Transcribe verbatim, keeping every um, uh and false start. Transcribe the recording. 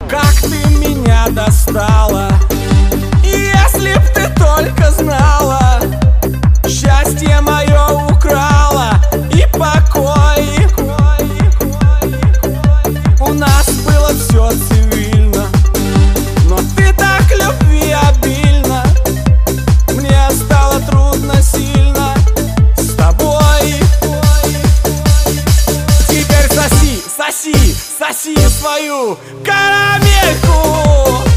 как ты меня достала. Если б ты только знала, счастье мое украла и покой. У нас было все цивильно, но ты так любви обильна. Мне стало трудно сильно с тобой. Теперь соси, соси, соси свою карамельку.